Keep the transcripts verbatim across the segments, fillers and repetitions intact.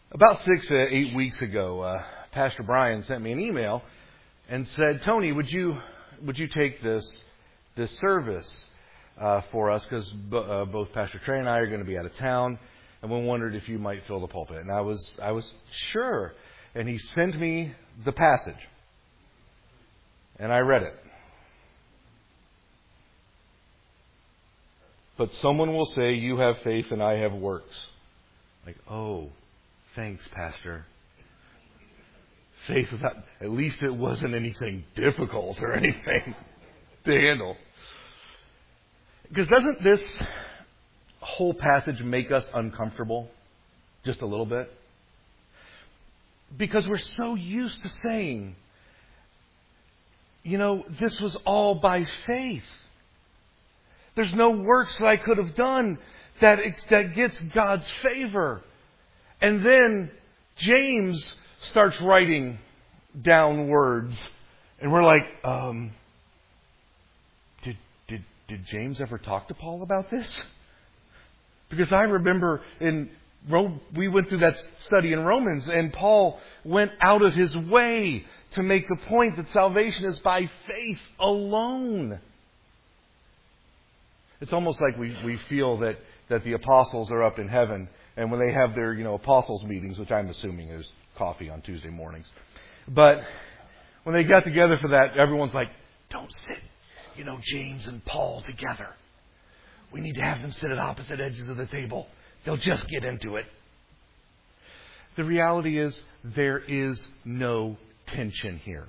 About six, uh, eight weeks ago, uh, Pastor Brian sent me an email and said, "Tony, would you would you take this this service uh, for us? Because b- uh, both Pastor Trey and I are going to be out of town, and we wondered if you might fill the pulpit." And I was I was sure, and he sent me the passage, and I read it. But someone will say, "You have faith, and I have works." Like, oh. Thanks, Pastor. Faith without, at least it wasn't anything difficult or anything to handle. Because doesn't this whole passage make us uncomfortable just a little bit? Because we're so used to saying, you know, this was all by faith. There's no works that I could have done that, that gets God's favor. And then James starts writing down words. And we're like, um, did, did, did James ever talk to Paul about this? Because I remember in Rome, we went through that study in Romans, and Paul went out of his way to make the point that salvation is by faith alone. It's almost like we, we feel that, that the apostles are up in heaven. And when they have their, you know, apostles meetings, which I'm assuming is coffee on Tuesday mornings. But when they got together for that, everyone's like, don't sit, you know, James and Paul together. We need to have them sit at opposite edges of the table. They'll just get into it. The reality is there is no tension here.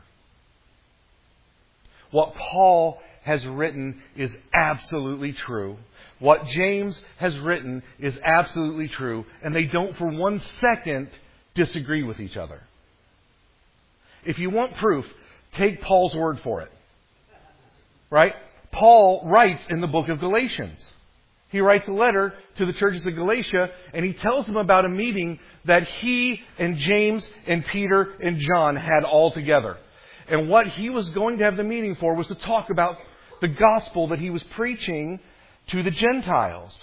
What Paul has written is absolutely true. What James has written is absolutely true, and they don't for one second disagree with each other. If you want proof, take Paul's word for it. Right? Paul writes in the book of Galatians. He writes a letter to the churches of Galatia, and he tells them about a meeting that he and James and Peter and John had all together. And what he was going to have the meeting for was to talk about the gospel that he was preaching to the Gentiles.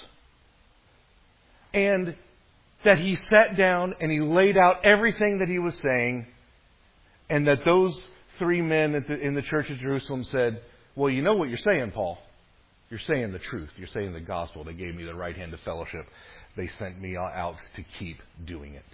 And that he sat down and he laid out everything that he was saying. And that those three men at the, in the church of Jerusalem said, well, you know what you're saying, Paul. You're saying the truth. You're saying the gospel. They gave me the right hand of fellowship. They sent me out to keep doing it.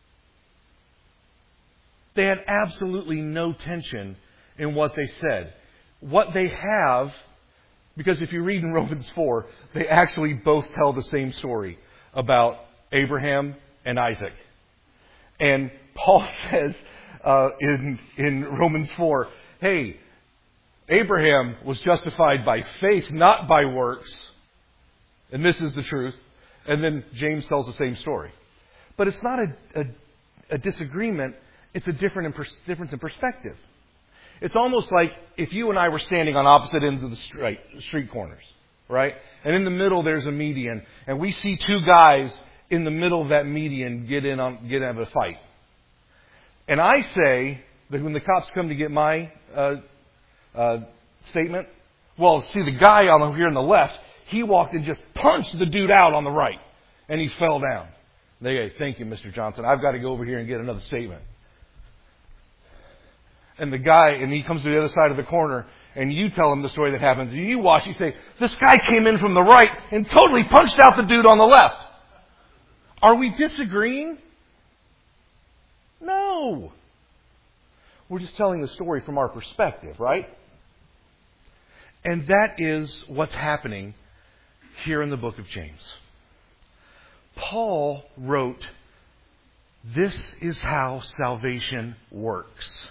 They had absolutely no tension in what they said. What they have, because if you read in Romans four, they actually both tell the same story about Abraham and Isaac. And Paul says uh, in, in Romans four, hey, Abraham was justified by faith, not by works. And this is the truth. And then James tells the same story. But it's not a, a, a disagreement. It's a different in pers- difference in perspective. It's almost like if you and I were standing on opposite ends of the street, street corners, right? And in the middle there's a median, and we see two guys in the middle of that median get in on get in a fight. And I say that when the cops come to get my uh, uh, statement, well, see the guy on here on the left, he walked and just punched the dude out on the right, and he fell down. They go, thank you, Mister Johnson. I've got to go over here and get another statement. And the guy, and he comes to the other side of the corner, and you tell him the story that happens. And you watch, you say, this guy came in from the right and totally punched out the dude on the left. Are we disagreeing? No. We're just telling the story from our perspective, right? And that is what's happening here in the book of James. Paul wrote, this is how salvation works.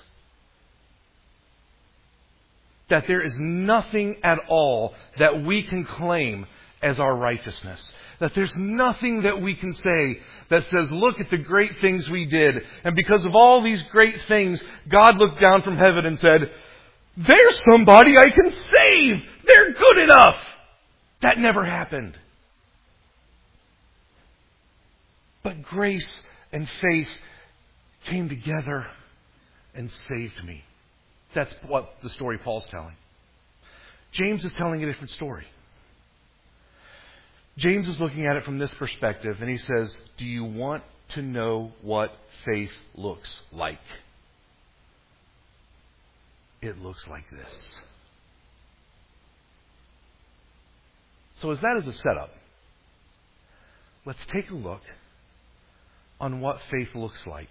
That there is nothing at all that we can claim as our righteousness. That there's nothing that we can say that says, look at the great things we did. And because of all these great things, God looked down from heaven and said, there's somebody I can save. They're good enough. That never happened. But grace and faith came together and saved me. That's what the story Paul's telling. James is telling a different story. James is looking at it from this perspective, and he says, do you want to know what faith looks like. It looks like this. So as that is a setup, let's take a look on what faith looks like.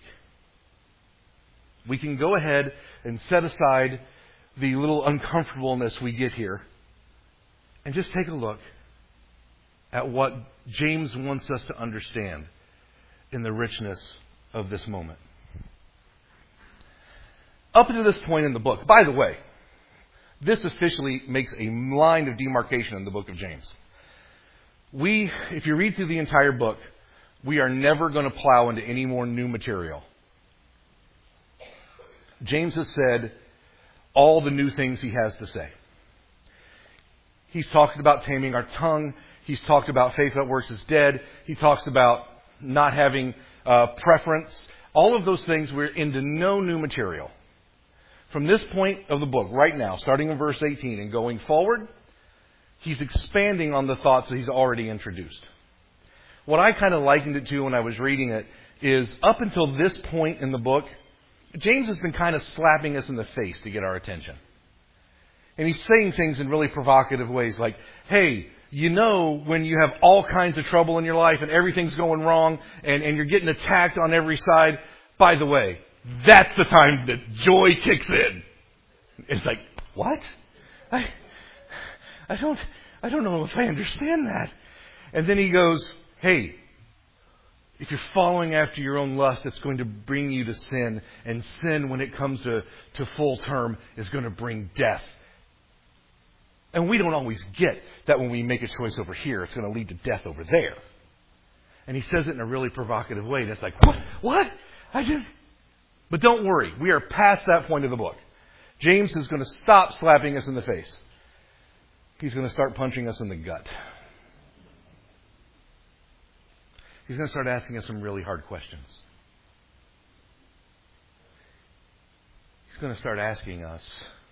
We can go ahead and set aside the little uncomfortableness we get here and just take a look at what James wants us to understand in the richness of this moment. Up to this point in the book, by the way, this officially makes a line of demarcation in the book of James. We, if you read through the entire book, we are never going to plow into any more new material. James has said all the new things he has to say. He's talked about taming our tongue. He's talked about faith that works is dead. He talks about not having uh, preference. All of those things, we're into no new material. From this point of the book, right now, starting in verse eighteen and going forward, he's expanding on the thoughts that he's already introduced. What I kind of likened it to when I was reading it is up until this point in the book, James has been kind of slapping us in the face to get our attention. And he's saying things in really provocative ways like, hey, you know when you have all kinds of trouble in your life and everything's going wrong and, and you're getting attacked on every side, by the way, that's the time that joy kicks in. It's like, what? I, I don't, I don't know if I understand that. And then he goes, hey, if you're following after your own lust, it's going to bring you to sin. And sin, when it comes to, to full term, is going to bring death. And we don't always get that when we make a choice over here, it's going to lead to death over there. And he says it in a really provocative way. And it's like, what? What? I just... But don't worry. We are past that point of the book. James is going to stop slapping us in the face. He's going to start punching us in the gut. He's going to start asking us some really hard questions. He's going to start asking us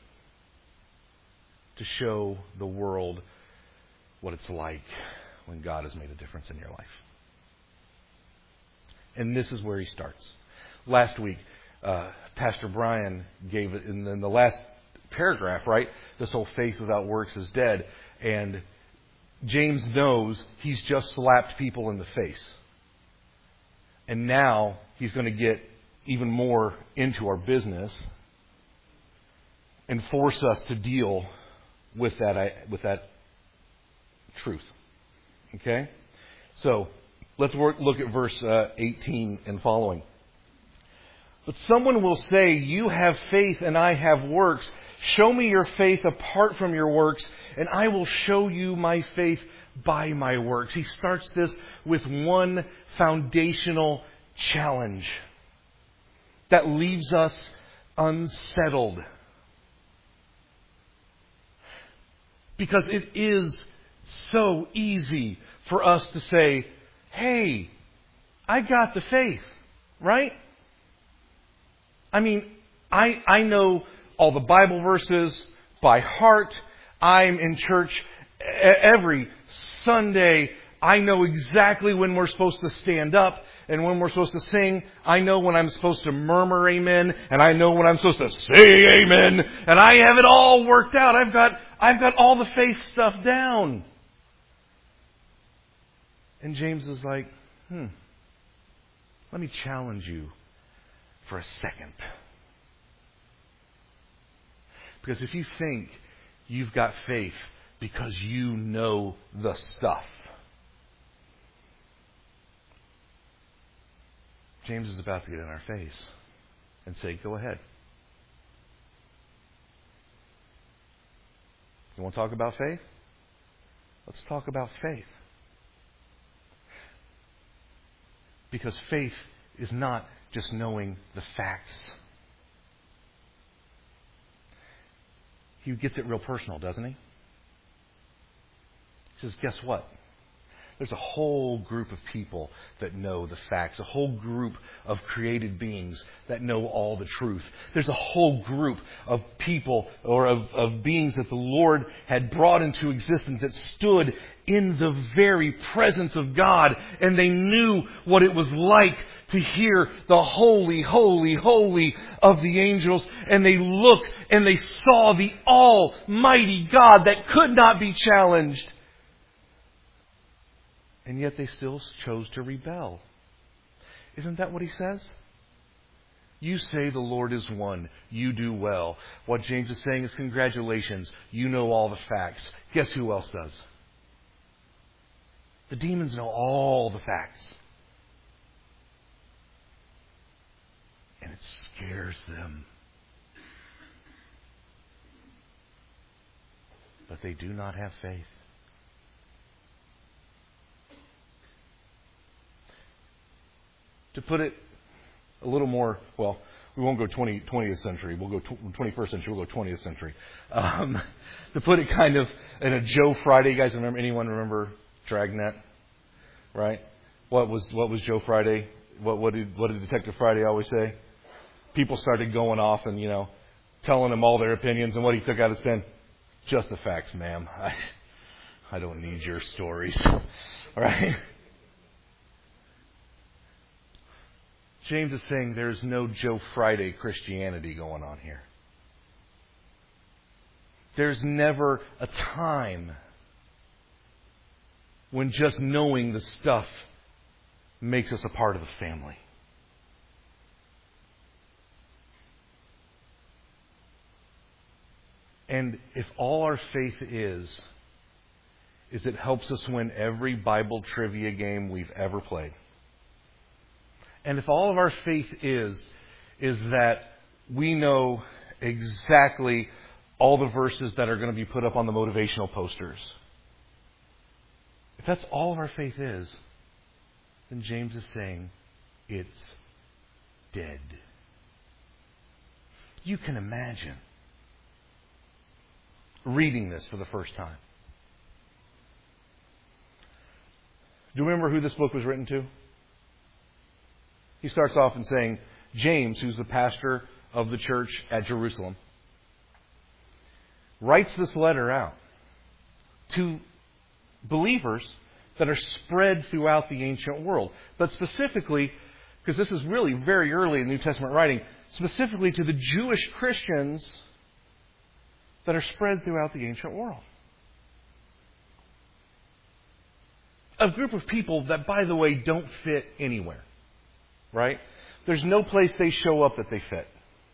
to show the world what it's like when God has made a difference in your life. And this is where he starts. Last week, uh, Pastor Brian gave it in the, in the last paragraph, right? This whole faith without works is dead. And James knows he's just slapped people in the face. And now he's going to get even more into our business and force us to deal with that, with that truth. Okay? So, let's work, look at verse uh, eighteen and following. But someone will say, you have faith and I have works. Show me your faith apart from your works, and I will show you my faith by my works. He starts this with one foundational challenge that leaves us unsettled. Because it is so easy for us to say, hey, I got the faith, right? I mean, I I know all the Bible verses by heart. I'm in church every Sunday. I know exactly when we're supposed to stand up and when we're supposed to sing. I know when I'm supposed to murmur amen, and I know when I'm supposed to say amen. And I have it all worked out. I've got I've got all the faith stuff down. And James is like, hmm, let me challenge you for a second. Because if you think you've got faith because you know the stuff, James is about to get in our face and say, go ahead. You want to talk about faith? Let's talk about faith. Because faith is not just knowing the facts. He gets it real personal, doesn't he? He says, guess what? There's a whole group of people that know the facts, a whole group of created beings that know all the truth. There's a whole group of people or of, of beings that the Lord had brought into existence that stood in the very presence of God, and they knew what it was like to hear the holy, holy, holy of the angels, and they looked and they saw the almighty God that could not be challenged. And yet they still chose to rebel. Isn't that what he says? You say the Lord is one. You do well. What James is saying is congratulations. You know all the facts. Guess who else does? The demons know all the facts. And it scares them. But they do not have faith. To put it a little more, well, we won't go twentieth century. We'll go twenty-first century. We'll go twentieth century. Um, to put it kind of in a Joe Friday. You guys remember? Anyone remember Dragnet? Right? What was what was Joe Friday? What what did what did Detective Friday always say? People started going off and you know telling him all their opinions, and what he took out his pen, just the facts, ma'am. I I don't need your stories. All right. James is saying there's no Joe Friday Christianity going on here. There's never a time when just knowing the stuff makes us a part of the family. And if all our faith is, is it helps us win every Bible trivia game we've ever played. And if all of our faith is, is that we know exactly all the verses that are going to be put up on the motivational posters. If that's all of our faith is, then James is saying it's dead. You can imagine reading this for the first time. Do you remember who this book was written to? He starts off in saying, James, who's the pastor of the church at Jerusalem, writes this letter out to believers that are spread throughout the ancient world. But specifically, because this is really very early in New Testament writing, specifically to the Jewish Christians that are spread throughout the ancient world. A group of people that, by the way, don't fit anywhere. Right? There's no place they show up that they fit.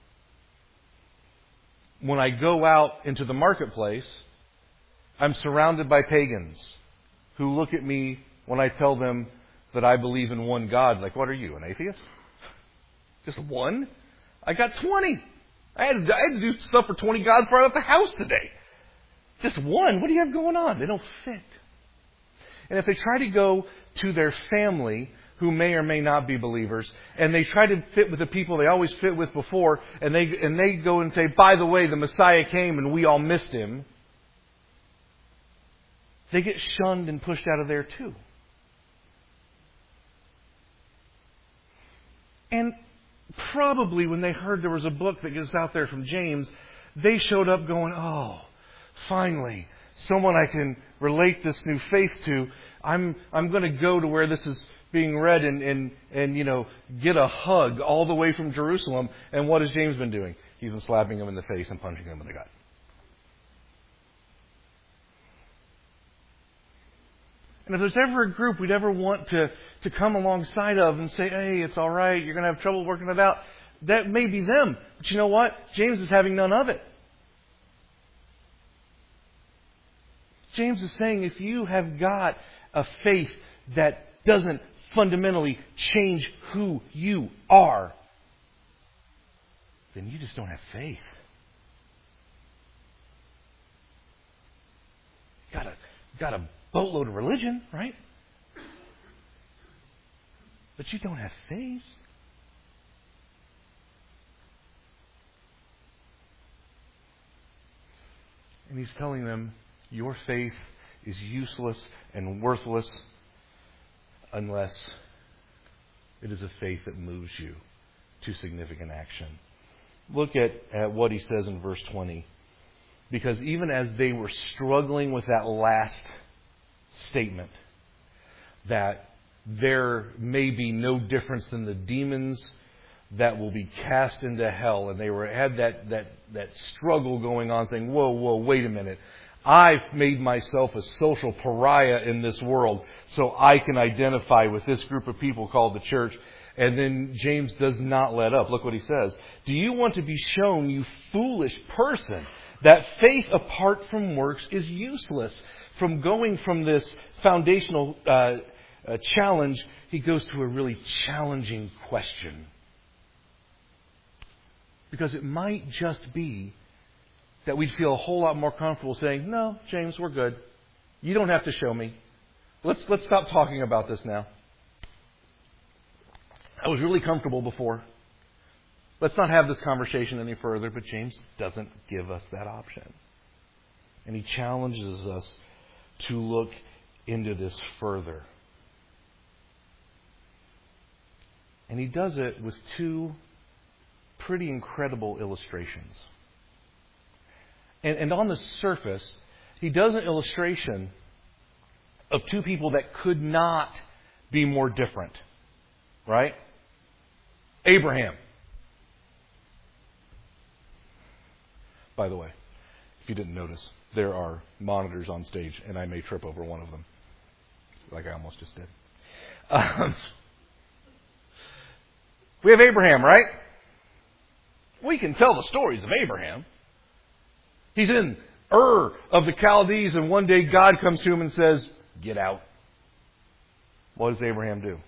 When I go out into the marketplace, I'm surrounded by pagans who look at me when I tell them that I believe in one God. Like, what are you, an atheist? Just one? I got twenty. I had, to, I had to do stuff for twenty gods before I left the house today. Just one? What do you have going on? They don't fit. And if they try to go to their family who may or may not be believers, and they try to fit with the people they always fit with before, and they and they go and say, by the way, the Messiah came and we all missed him, they get shunned and pushed out of there too. And probably when they heard there was a book that gets out there from James, they showed up going, oh, finally, someone I can relate this new faith to. I'm I'm going to go to where this is being read and, and, and, you know, get a hug all the way from Jerusalem. And what has James been doing? He's been slapping him in the face and punching him in the gut. And if there's ever a group we'd ever want to, to come alongside of and say, hey, it's all right, you're going to have trouble working it out, that may be them. But you know what? James is having none of it. James is saying if you have got a faith that doesn't fundamentally change who you are, then you just don't have faith. You got a, got a boatload of religion, right? But you don't have faith. And he's telling them, your faith is useless and worthless unless it is a faith that moves you to significant action. Look at, at what he says in verse twenty. Because even as they were struggling with that last statement, that there may be no difference than the demons that will be cast into hell, and they were had that, that, that struggle going on, saying, whoa, whoa, wait a minute. I've made myself a social pariah in this world so I can identify with this group of people called the church. And then James does not let up. Look what he says. Do you want to be shown, you foolish person, that faith apart from works is useless? From going from this foundational uh, uh, challenge, he goes to a really challenging question. Because it might just be that we'd feel a whole lot more comfortable saying, no, James, we're good. You don't have to show me. Let's let's stop talking about this now. I was really comfortable before. Let's not have this conversation any further. But James doesn't give us that option. And he challenges us to look into this further. And he does it with two pretty incredible illustrations. And, and on the surface, he does an illustration of two people that could not be more different. Right? Abraham. By the way, if you didn't notice, there are monitors on stage, and I may trip over one of them, like I almost just did. Um, we have Abraham, right? We can tell the stories of Abraham. He's in Ur of the Chaldees, and one day God comes to him and says, get out. What does Abraham do?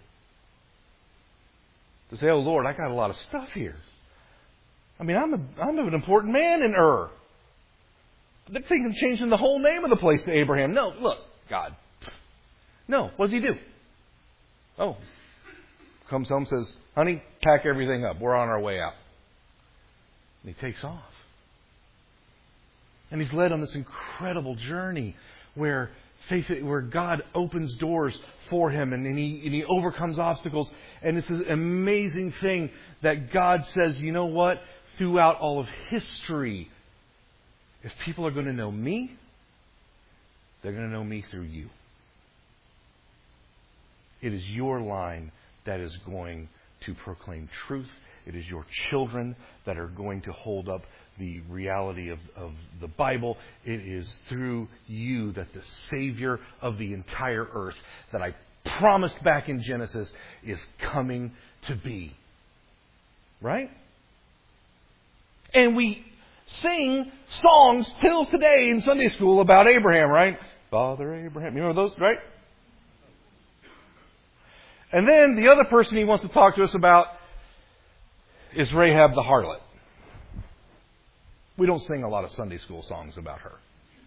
To say, oh Lord, I got a lot of stuff here. I mean, I'm, a, I'm an important man in Ur. They're thinking of changing the whole name of the place to Abraham. No, look, God. No, what does he do? Oh, comes home, says, honey, pack everything up. We're on our way out. And he takes off. And he's led on this incredible journey where faith, where God opens doors for him, and, and he and he overcomes obstacles. And it's an amazing thing that God says, you know what? Throughout all of history, if people are going to know me, they're going to know me through you. It is your line that is going to proclaim truth. It is your children that are going to hold up the reality of, of the Bible. It is through you that the Savior of the entire earth that I promised back in Genesis is coming to be. Right? And we sing songs till today in Sunday school about Abraham, right? Father Abraham. You remember those, right? And then the other person he wants to talk to us about is Rahab the harlot. We don't sing a lot of Sunday school songs about her.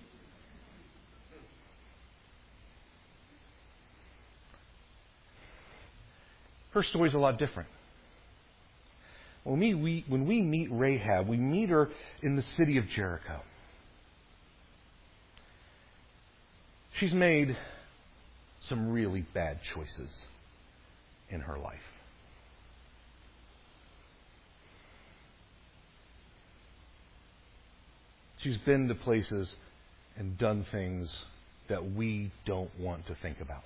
Her story's a lot different. When we, we, when we meet Rahab, we meet her in the city of Jericho. She's made some really bad choices in her life. She's been to places and done things that we don't want to think about.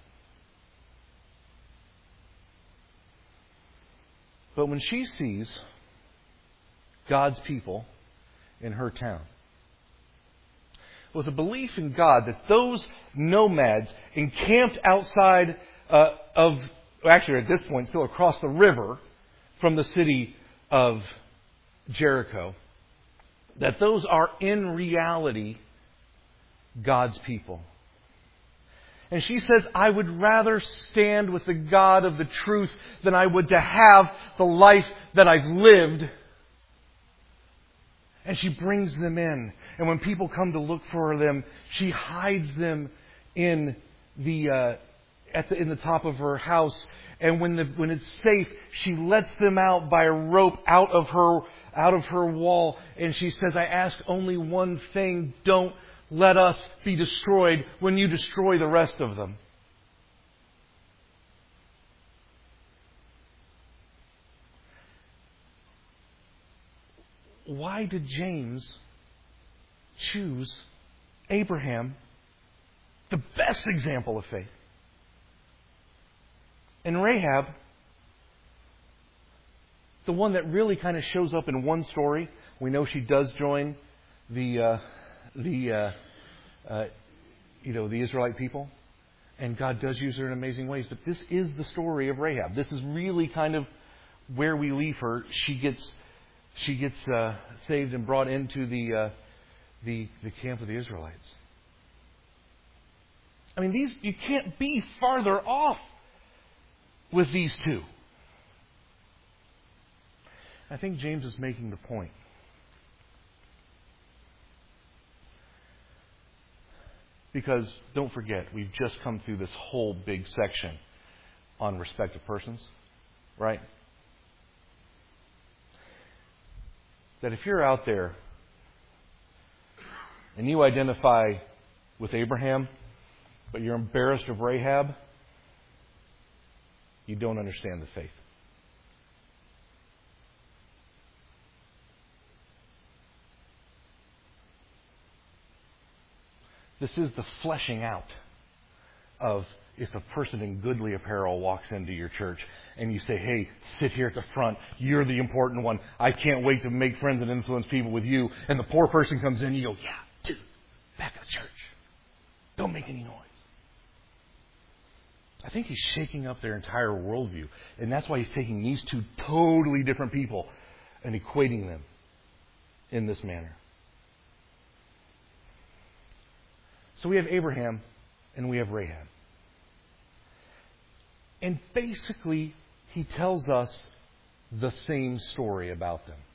But when she sees God's people in her town, with a belief in God that those nomads encamped outside uh, of, actually at this point still across the river from the city of Jericho, that those are in reality God's people. And she says, I would rather stand with the God of the truth than I would to have the life that I've lived. And she brings them in. And when people come to look for them, she hides them in the uh, at the in the top of her house. And when the when it's safe, she lets them out by a rope out of her out of her wall. And she says, I ask only one thing: don't let us be destroyed when you destroy the rest of them. why did James choose Abraham, the best example of faith, and Rahab, the one that really kind of shows up in one story? We know she does join the uh, the uh, uh, you know the Israelite people, and God does use her in amazing ways. But this is the story of Rahab. This is really kind of where we leave her. She gets she gets uh, saved and brought into the uh, the the camp of the Israelites. I mean, these you can't be farther off with these two. I think James is making the point. Because, don't forget, we've just come through this whole big section on respect of persons, right? That if you're out there and you identify with Abraham, but you're embarrassed of Rahab, you don't understand the faith. This is the fleshing out of if a person in goodly apparel walks into your church and you say, hey, sit here at the front. You're the important one. I can't wait to make friends and influence people with you. And the poor person comes in and you go, yeah, dude, back at the church. Don't make any noise. I think he's shaking up their entire worldview. And that's why he's taking these two totally different people and equating them in this manner. So we have Abraham and we have Rahab. And basically, he tells us the same story about them.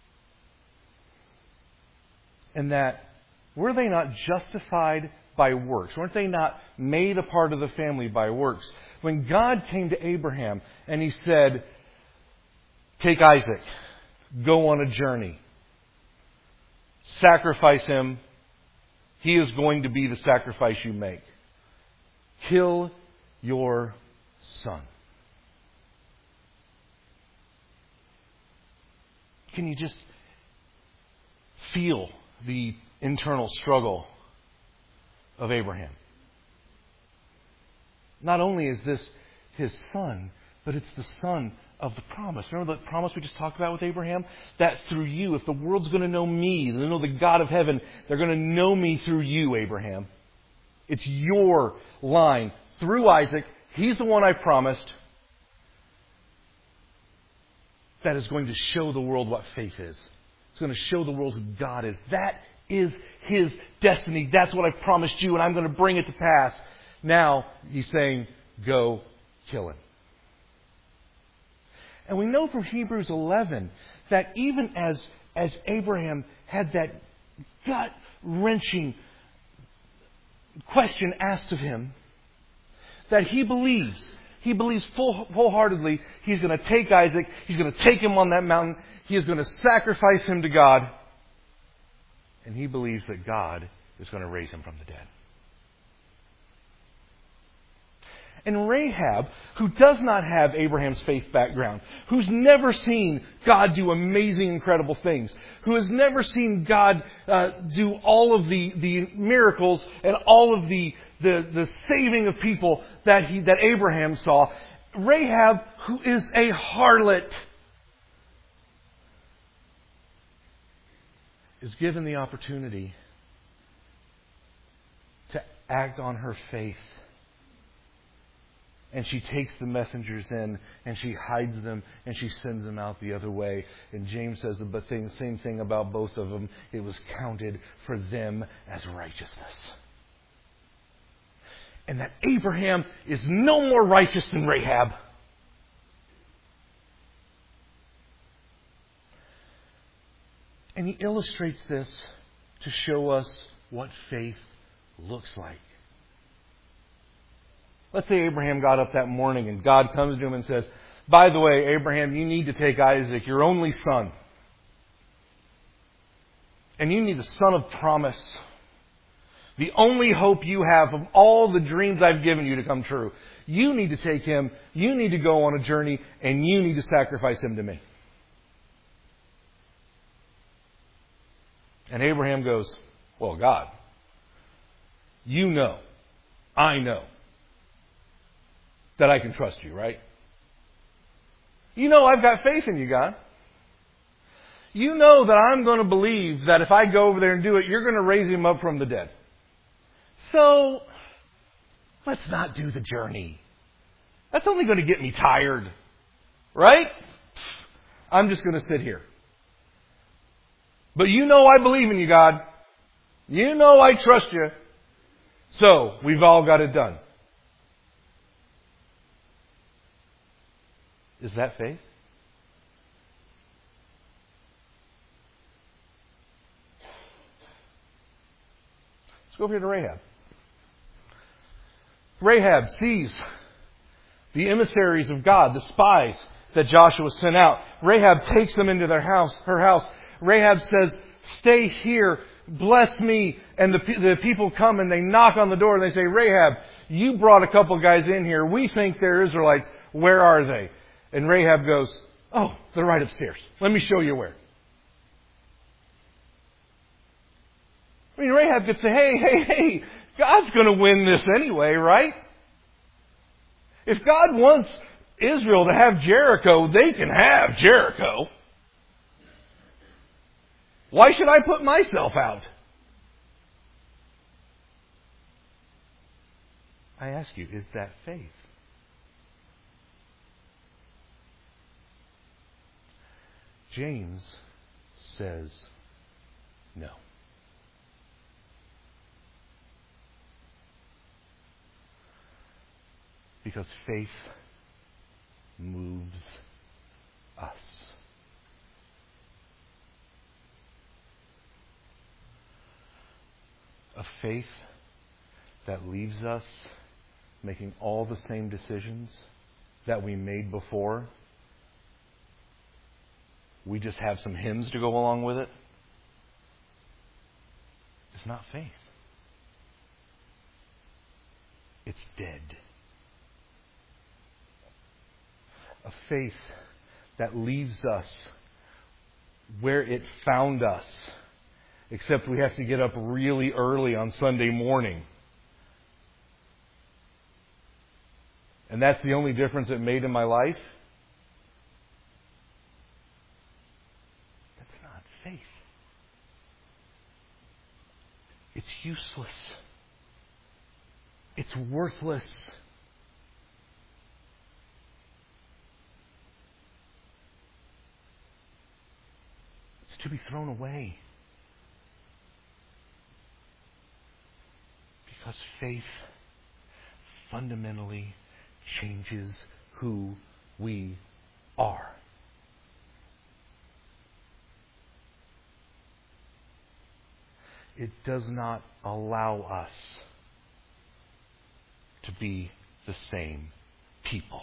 And that, were they not justified by works? Weren't they not made a part of the family by works? When God came to Abraham and he said, take Isaac, go on a journey, sacrifice him. He is going to be the sacrifice you make. Kill your son. Can you just feel the internal struggle of Abraham? Not only is this his son, but it's the son of the promise. Remember the promise we just talked about with Abraham? That through you, if the world's going to know me, they know the God of heaven, they're going to know me through you, Abraham. It's your line. Through Isaac, he's the one I promised, that is going to show the world what faith is. It's going to show the world who God is. That is his destiny. That's what I promised you, and I'm going to bring it to pass. Now, he's saying, go kill him. And we know from Hebrews eleven that even as, as Abraham had that gut-wrenching question asked of him, that he believes, he believes full, wholeheartedly he's going to take Isaac, he's going to take him on that mountain, he is going to sacrifice him to God, and he believes that God is going to raise him from the dead. And Rahab, who does not have Abraham's faith background, who's never seen God do amazing, incredible things, who has never seen God uh, do all of the, the miracles and all of the, the, the saving of people that he, that Abraham saw, Rahab, who is a harlot, is given the opportunity to act on her faith. And she takes the messengers in and she hides them and she sends them out the other way. And James says the thing, same thing about both of them. It was counted for them as righteousness. And that Abraham is no more righteous than Rahab. And he illustrates this to show us what faith looks like. Let's say Abraham got up that morning and God comes to him and says, by the way, Abraham, you need to take Isaac, your only son. And you need the son of promise. The only hope you have of all the dreams I've given you to come true. You need to take him, you need to go on a journey, and you need to sacrifice him to me. And Abraham goes, well, God, you know, I know that I can trust you, right? You know I've got faith in you, God. You know that I'm going to believe that if I go over there and do it, you're going to raise him up from the dead. So, let's not do the journey. That's only going to get me tired. Right? I'm just going to sit here. But you know I believe in you, God. You know I trust you. So, we've all got it done. Is that faith? Let's go over here to Rahab. Rahab sees the emissaries of God, the spies that Joshua sent out. Rahab takes them into their house, her house. Rahab says, stay here, bless me. And the, the people come and they knock on the door and they say, Rahab, you brought a couple guys in here. We think they're Israelites. Where are they? And Rahab goes, oh, they're right upstairs. Let me show you where. I mean, Rahab could say, hey, hey, hey, God's going to win this anyway, right? If God wants Israel to have Jericho, they can have Jericho. Why should I put myself out? I ask you, is that faith? James says no. Because faith moves us. A faith that leaves us making all the same decisions that we made before. We just have some hymns to go along with it. It's not faith. It's dead. A faith that leaves us where it found us, except we have to get up really early on Sunday morning. And that's the only difference it made in my life. That's not faith. It's useless. It's worthless. It's to be thrown away. Because faith fundamentally changes who we are. It does not allow us to be the same people.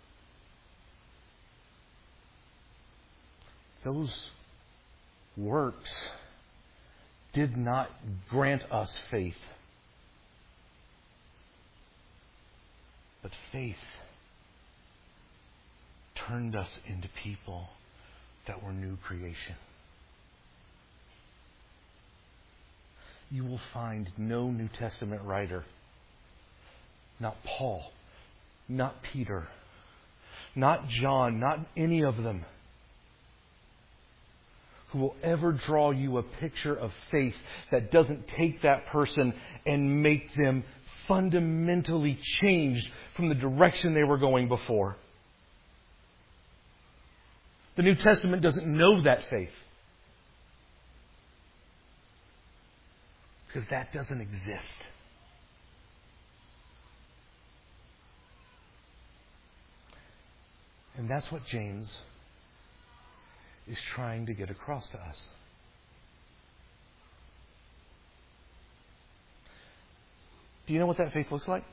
Those works did not grant us faith. But faith turned us into people that were new creation. You will find no New Testament writer, not Paul, not Peter, not John, not any of them, who will ever draw you a picture of faith that doesn't take that person and make them fundamentally changed from the direction they were going before. The New Testament doesn't know that faith. Because that doesn't exist. And that's what James is trying to get across to us. Do you know what that faith looks like?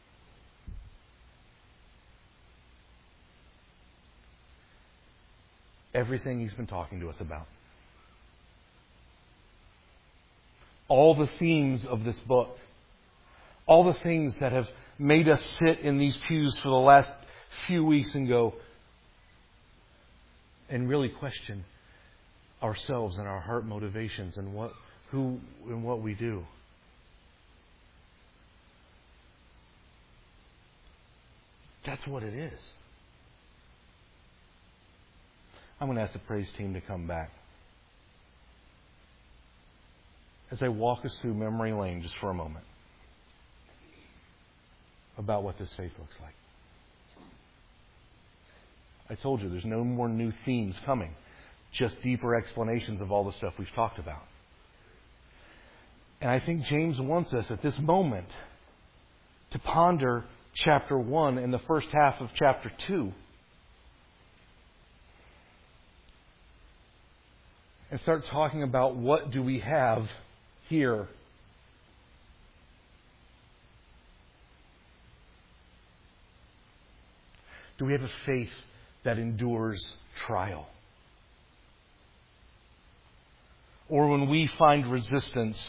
Everything he's been talking to us about. All the themes of this book. All the things that have made us sit in these pews for the last few weeks and go, and really question, ourselves and our heart motivations and what who and what we do. That's what it is. I'm going to ask the praise team to come back. As I walk us through memory lane just for a moment about what this faith looks like. I told you there's no more new themes coming. Just deeper explanations of all the stuff we've talked about. And I think James wants us at this moment to ponder chapter one and the first half of chapter two. And start talking about what do we have here. Do we have a faith that endures trial? Or when we find resistance,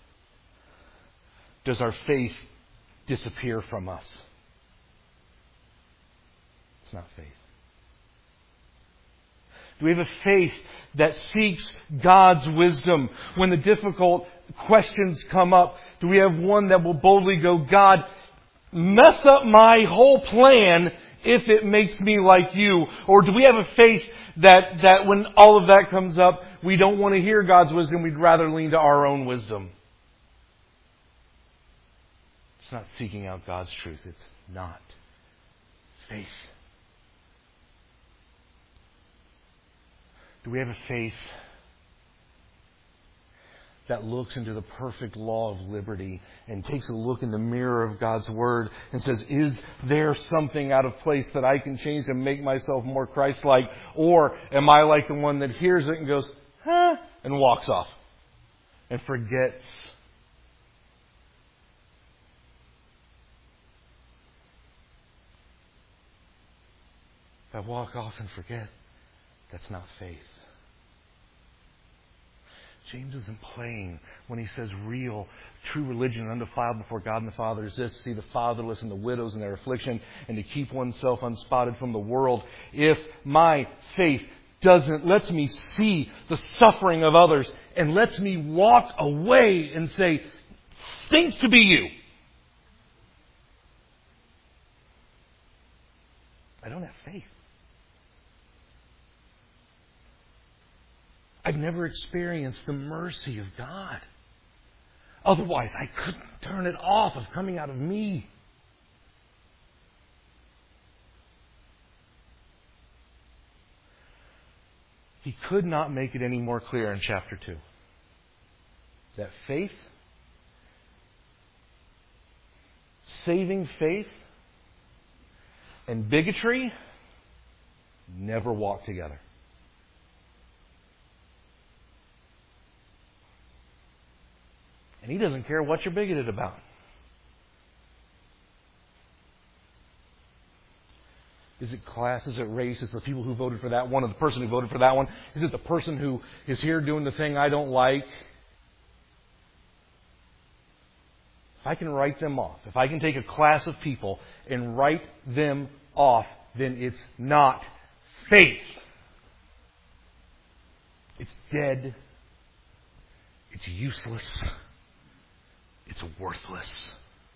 does our faith disappear from us? It's not faith. Do we have a faith that seeks God's wisdom when the difficult questions come up? Do we have one that will boldly go, God, mess up my whole plan if it makes me like you? Or do we have a faith that, that when all of that comes up, we don't want to hear God's wisdom, we'd rather lean to our own wisdom? It's not seeking out God's truth. It's not faith. Do we have a faith that looks into the perfect law of liberty and takes a look in the mirror of God's Word and says, is there something out of place that I can change to make myself more Christ-like? Or am I like the one that hears it and goes, huh, and walks off and forgets? If I walk off and forget, that's not faith. James isn't playing when he says real, true religion undefiled before God and the Father is this: to see the fatherless and the widows in their affliction and to keep oneself unspotted from the world. If my faith doesn't, lets me see the suffering of others and lets me walk away and say, stinks to be you, I don't have faith. I've never experienced the mercy of God. Otherwise, I couldn't turn it off of coming out of me. He could not make it any more clear in chapter two. That faith, saving faith, and bigotry never walk together. And he doesn't care what you're bigoted about. Is it class? Is it race? Is it the people who voted for that one or the person who voted for that one? Is it the person who is here doing the thing I don't like? If I can write them off, if I can take a class of people and write them off, then it's not faith. It's dead. It's useless. It's worthless.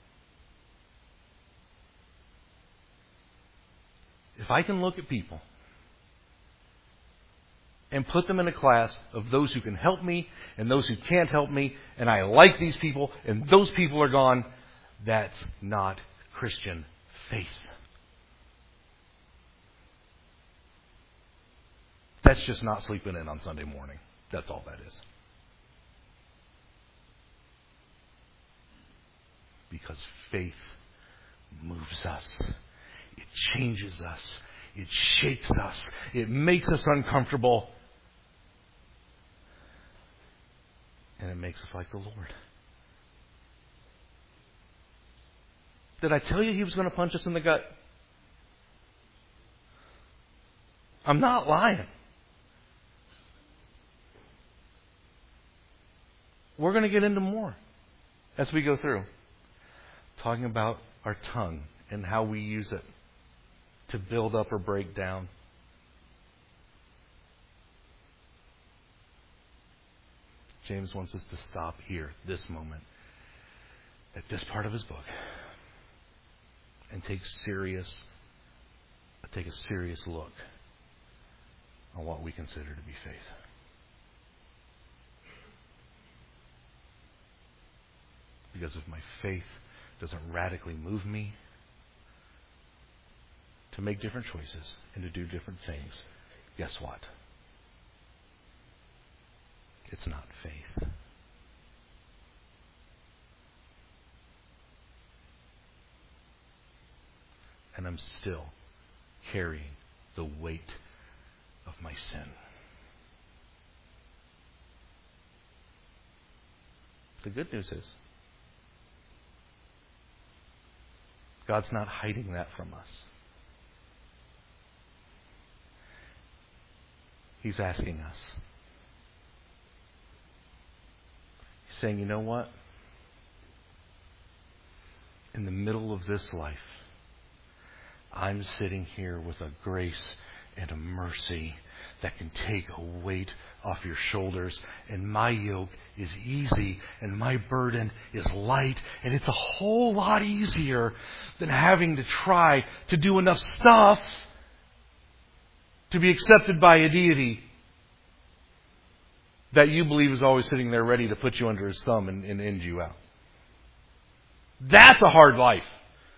If I can look at people and put them in a class of those who can help me and those who can't help me, and I like these people and those people are gone, that's not Christian faith. That's just not sleeping in on Sunday morning. That's all that is. Because faith moves us. It changes us. It shakes us. It makes us uncomfortable. And it makes us like the Lord. Did I tell you He was going to punch us in the gut? I'm not lying. We're going to get into more as we go through. Talking about our tongue and how we use it to build up or break down. James wants us to stop here, this moment, at this part of his book, and take serious, take a serious look on what we consider to be faith. Because if my faith doesn't radically move me to make different choices and to do different things, guess what? It's not faith. And I'm still carrying the weight of my sin. The good news is, God's not hiding that from us. He's asking us. He's saying, you know what? In the middle of this life, I'm sitting here with a grace and a mercy that can take a weight off your shoulders. And my yoke is easy and my burden is light. And it's a whole lot easier than having to try to do enough stuff to be accepted by a deity that you believe is always sitting there ready to put you under his thumb and, and end you out. That's a hard life.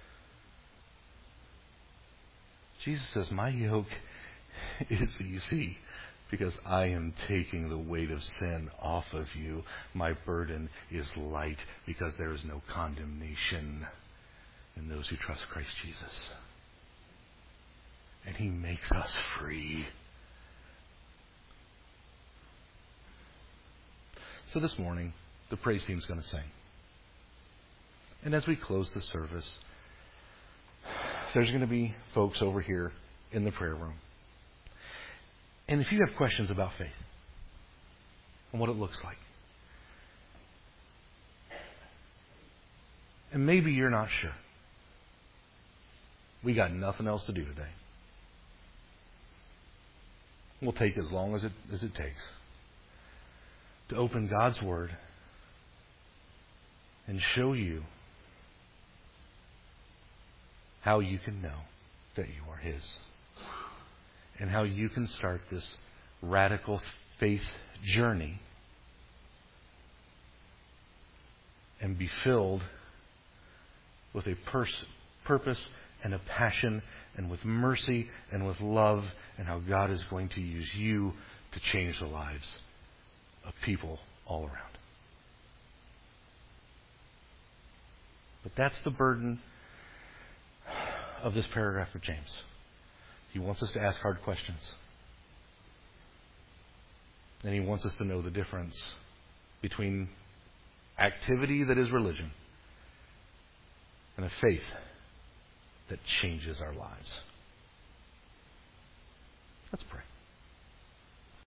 Jesus says, my yoke is easy because I am taking the weight of sin off of you. My burden is light because there is no condemnation in those who trust Christ Jesus. And He makes us free. So this morning, the praise team's going to sing. And as we close the service, there's going to be folks over here in the prayer room. And if you have questions about faith and what it looks like, and maybe you're not sure, we got nothing else to do today. We'll take as long as it as it takes to open God's Word and show you how you can know that you are His. And how you can start this radical faith journey and be filled with a pers- purpose and a passion and with mercy and with love, and how God is going to use you to change the lives of people all around. But that's the burden of this paragraph of James. He wants us to ask hard questions. And he wants us to know the difference between activity that is religion and a faith that changes our lives. Let's pray.